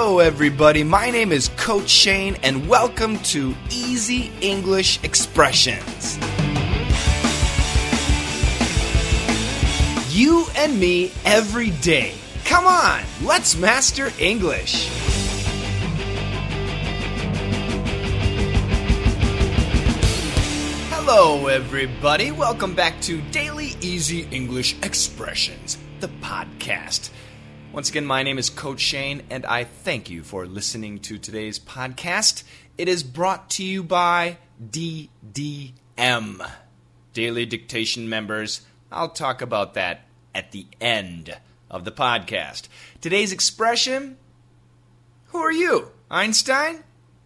Hello, everybody. My name is Coach Shane, and welcome to Easy English Expressions. You and me every day. Come on, let's master English. Hello, everybody. Welcome back to Daily Easy English Expressions, the podcast. Once again, my name is Coach Shane, and I thank you for listening to today's podcast. It is brought to you by DDM, Daily Dictation Members. I'll talk about that at the end of the podcast. Today's expression, who are you, Einstein?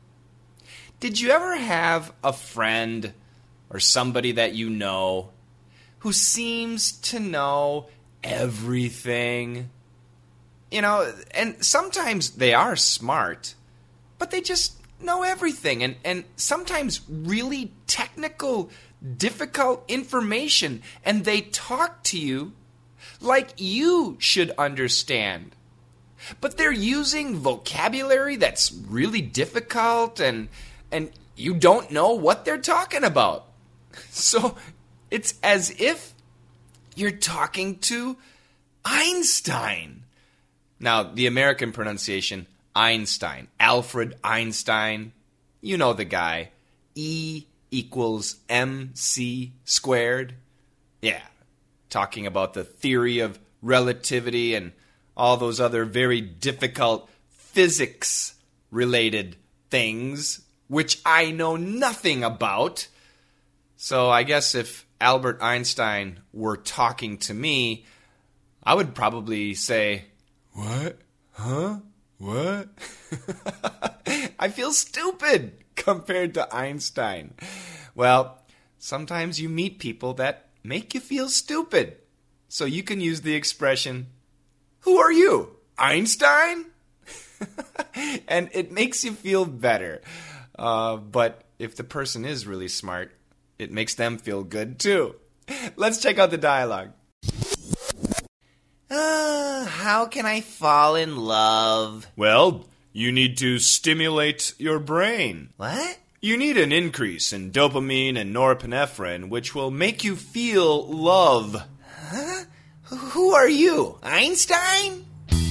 Did you ever have a friend or somebody that you know who seems to know everything? You know, and sometimes they are smart, but they just know everything. And sometimes really technical, difficult information. And they talk to you like you should understand. But they're using vocabulary that's really difficult, and you don't know what they're talking about. So it's as if you're talking to Einstein. Now, the American pronunciation, Einstein, Alfred Einstein, you know the guy, E equals MC squared. Yeah, talking about the theory of relativity and all those other very difficult physics-related things, which I know nothing about. So I guess if Albert Einstein were talking to me, I would probably say, "What? Huh? What?" I feel stupid compared to Einstein. Well, sometimes you meet people that make you feel stupid. So you can use the expression, "Who are you, Einstein?" And it makes you feel better. But if the person is really smart, it makes them feel good too. Let's check out the dialogue. How can I fall in love? Well, you need to stimulate your brain. What? You need an increase in dopamine and norepinephrine, which will make you feel love. Huh? Who are you, Einstein?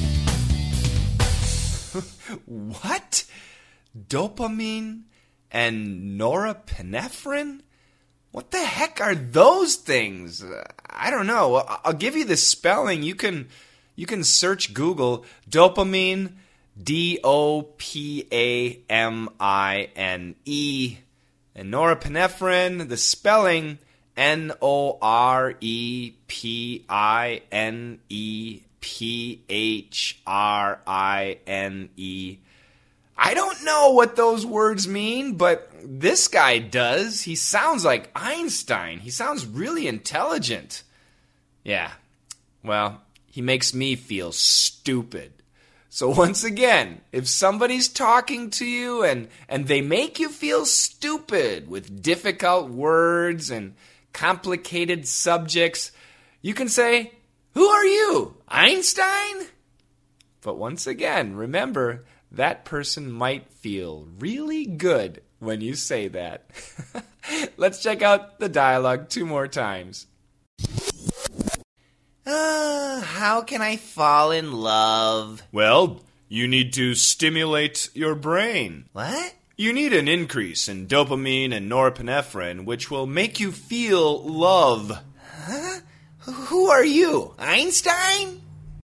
What? Dopamine and norepinephrine? What the heck are those things? I don't know. I'll give you the spelling. You can search Google dopamine, DOPAMINE, and norepinephrine, the spelling NOREPINEPHRINE. I don't know what those words mean, but this guy does. He sounds like Einstein. He sounds really intelligent. Yeah, well, he makes me feel stupid. So once again, if somebody's talking to you and they make you feel stupid with difficult words and complicated subjects, you can say, "Who are you, Einstein?" But once again, remember, that person might feel really good when you say that. Let's check out the dialogue 2 more times. How can I fall in love? Well, you need to stimulate your brain. What? You need an increase in dopamine and norepinephrine, which will make you feel love. Huh? Who are you, Einstein?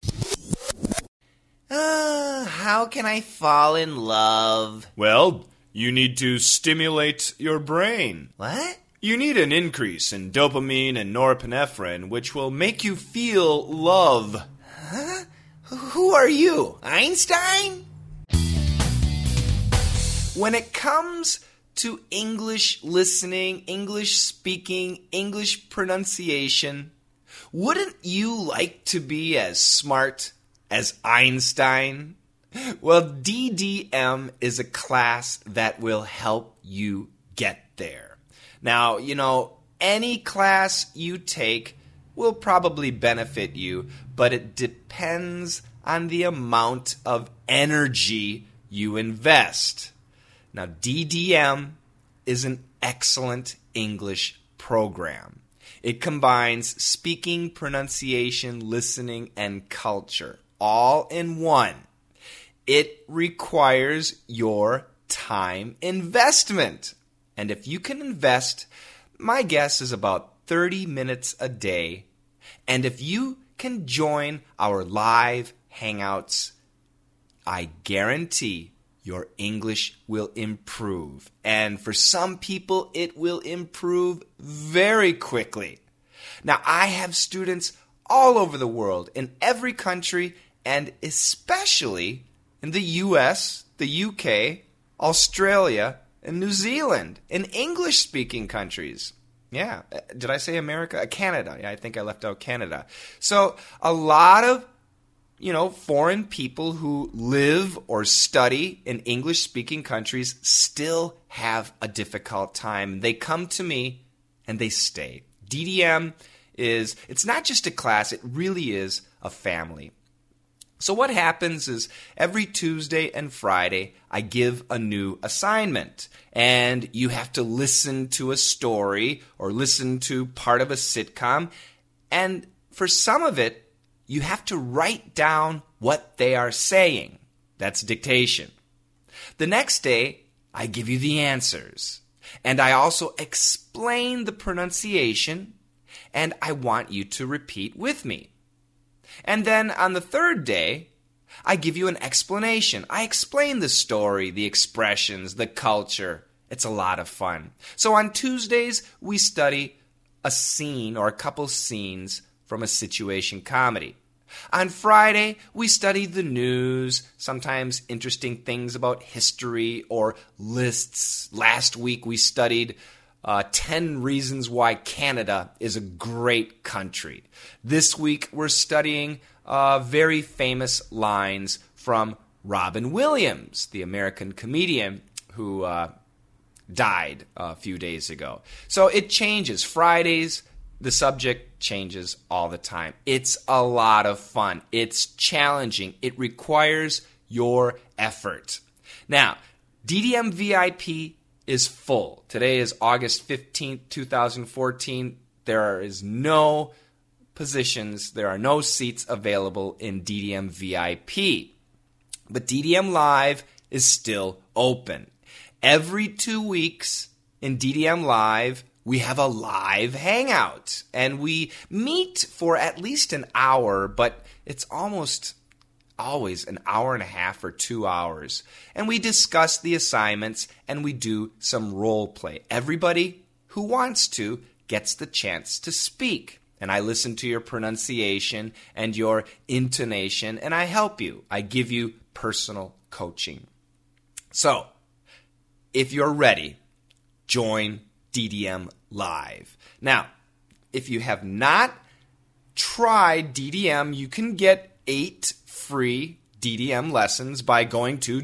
How can I fall in love? Well, you need to stimulate your brain. What? You need an increase in dopamine and norepinephrine, which will make you feel love. Huh? Who are you, Einstein? When it comes to English listening, English speaking, English pronunciation, wouldn't you like to be as smart as Einstein? Well, DDM is a class that will help you get there. Now, you know, any class you take will probably benefit you, but it depends on the amount of energy you invest. Now, DDM is an excellent English program. It combines speaking, pronunciation, listening, and culture all in one. It requires your time investment. And if you can invest, my guess is about 30 minutes a day. And if you can join our live hangouts, I guarantee your English will improve. And for some people, it will improve very quickly. Now, I have students all over the world, in every country, and especially in the US, the UK, Australia, and New Zealand, in English-speaking countries. Yeah, did I say America? Canada. Yeah, I think I left out Canada. So a lot of foreign people who live or study in English-speaking countries still have a difficult time. They come to me and they stay. DDM it's not just a class, it really is a family. So what happens is every Tuesday and Friday, I give a new assignment. And you have to listen to a story or listen to part of a sitcom. And for some of it, you have to write down what they are saying. That's dictation. The next day, I give you the answers. And I also explain the pronunciation, and I want you to repeat with me. And then on the third day, I give you an explanation. I explain the story, the expressions, the culture. It's a lot of fun. So on Tuesdays, we study a scene or a couple scenes from a situation comedy. On Friday, we study the news, sometimes interesting things about history or lists. Last week, we studied 10 reasons why Canada is a great country. This week, we're studying very famous lines from Robin Williams, the American comedian who died a few days ago. So it changes. Fridays, the subject changes all the time. It's a lot of fun. It's challenging. It requires your effort. Now, DDM VIP is full. Today is August 15th, 2014. There is no positions, there are no seats available in DDM VIP. But DDM Live is still open. Every 2 weeks in DDM Live, we have a live hangout. And we meet for at least an hour, but it's almost always an hour and a half or 2 hours. And we discuss the assignments and we do some role play. Everybody who wants to gets the chance to speak. And I listen to your pronunciation and your intonation, and I help you. I give you personal coaching. So, if you're ready, join DDM Live. Now, if you have not tried DDM, you can get 8 free DDM lessons by going to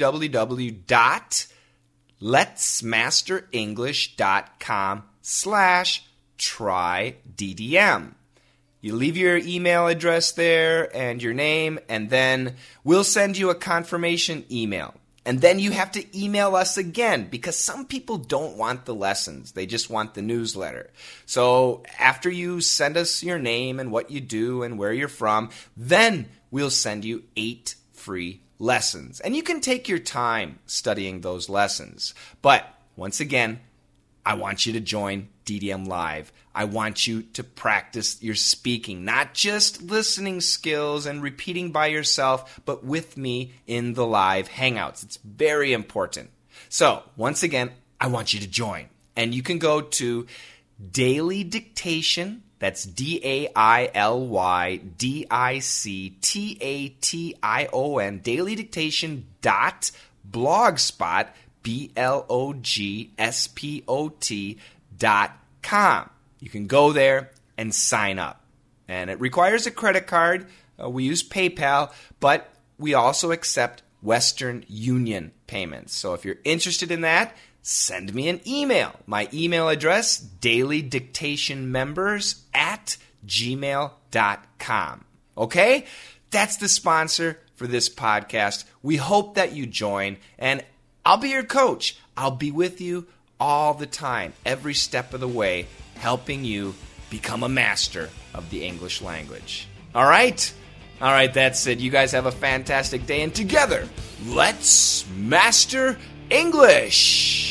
www.letsmasterenglish.com/try DDM. You leave your email address there and your name, and then we'll send you a confirmation email. And then you have to email us again because some people don't want the lessons. They just want the newsletter. So after you send us your name and what you do and where you're from, then we'll send you 8 free lessons. And you can take your time studying those lessons. But once again, I want you to join DDM Live. I want you to practice your speaking, not just listening skills and repeating by yourself, but with me in the live hangouts. It's very important. So, once again, I want you to join. And you can go to Daily Dictation, that's DAILYDICTATION, dailydictation.blogspot, blogspot.com. You can go there and sign up. And it requires a credit card. We use PayPal, but we also accept Western Union payments. So if you're interested in that, send me an email. My email address, dailydictationmembers@ gmail.com. Okay? That's the sponsor for this podcast. We hope that you join, and I'll be your coach. I'll be with you all the time, every step of the way, helping you become a master of the English language. All right? All right, that's it. You guys have a fantastic day, and together, let's master English!